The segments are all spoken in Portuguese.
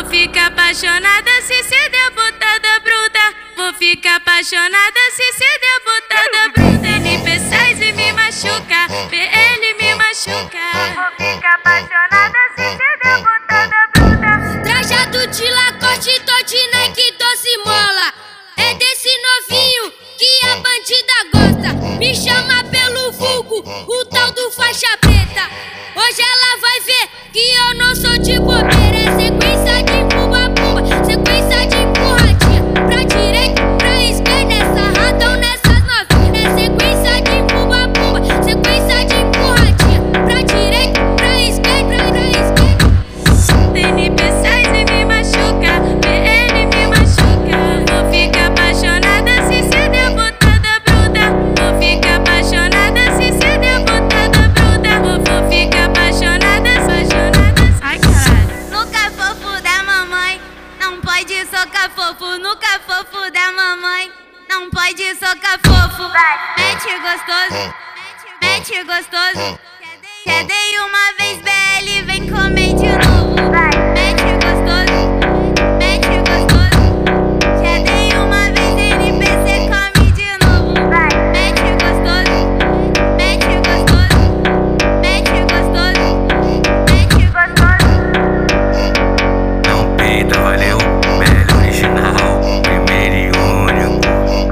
ficar apaixonada se ser deputada bruta. Vou ficar apaixonada se ser deputada bruta. NP6 me machuca, PL me machuca. Vou ficar apaixonada se ser deputada bruta. Trajado de Lacoste, tô de Nike, doce mola. É desse novinho que a bandida gosta. Me chama pelo vulgo, o tal do faixa preta. Hoje ela vai ver que eu não sou de bobeira. É sequência de pumba-pumba, sequência de empurradinha. Pra direita, pra esquerda, nessa rata ou nessas novinhas. É sequência de pumba-pumba, sequência de empurradinha. Pra direita, pra esquerda, pra esquerda. NP6 me machuca, PL me machuca. Vou ficar apaixonada se ser deputada bruta. Vou ficar apaixonada se ser deputada bruta. Vou ficar apaixonada, apaixonada. Ai, caralho. Nunca fofo da mamãe, não pode socar fofo. Nunca fofo da mamãe, não pode socar fofo. Mete gostoso, mete gostoso. Já dei uma vez BL, vem comer de novo. Mete gostoso, mete gostoso. Já dei uma vez NPC, come de novo. Mete gostoso, mete gostoso. Mete gostoso, mete gostoso. Não peita, valeu, velho original, primeiro e único.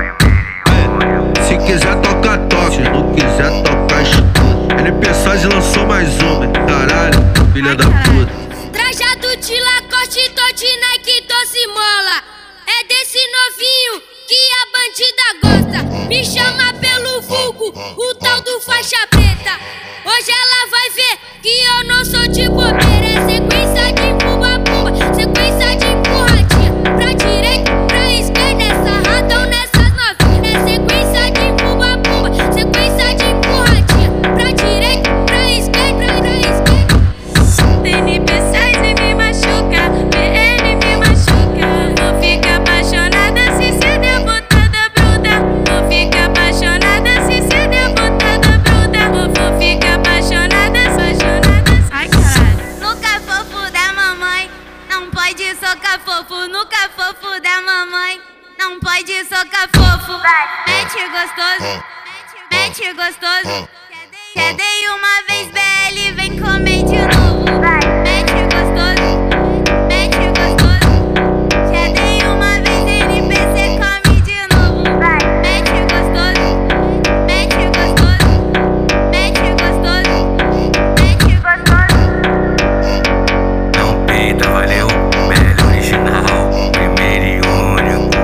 Se quiser toca, toca, se não quiser toca, escuta. NP6 lançou mais uma, caralho, filha da puta. Trajado de Lacoste, tô de Nike, doce mola. É desse novinho que a bandida gosta. Me chama pelo vulgo, o tal do faixa preta. Hoje ela vai ver que eu não sou de bobeira. É sequência de pumba-pumba, sequência de empurradinha. Pra direita, pra esquerda, nessa rata ou nessas novinhas. É sequência de pumba-pumba, sequência de empurradinha. Pra direita, pra esquerda, pra esquerda. NP6 me machuca, PL me machuca. Vou ficar apaixonada se ser deputada bruta. Vou ficar apaixonada se ser deputada bruta. Vou ficar apaixonada, apaixonada. Ai, caralho. Nunca fofo da mamãe, não pode socar fofo. Nunca fofo da mamãe, não pode socar fofo. Mete gostoso, mete gostoso. Já dei uma vez BL, vem comer de novo. Mete gostoso, mete gostoso. Já dei uma vez NPC, come de novo. Mete gostoso, mete gostoso. Mete gostoso, mete gostoso. Não peita, valeu, velho original, primeiro e único.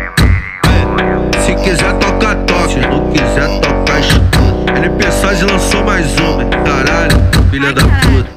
Se quiser toca, toca, se não quiser toca, escuta. NP6 lançou mais uma, caralho, filha da puta.